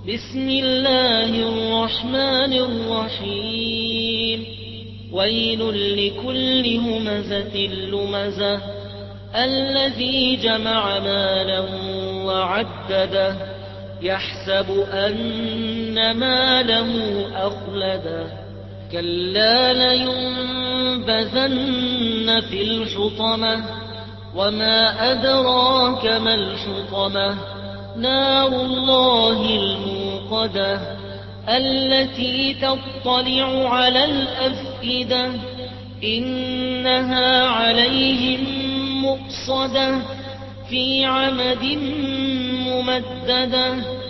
بسم الله الرحمن الرحيم ويل لكل همزة لمزة الذي جمع مالا وعدده يحسب أن ماله أخلده كلا لينبذن في الحطمة وما أدراك ما الحطمة نار الله الموقدة التي تطلع على الأفئدة إنها عليهم مؤصدة في عمد ممددة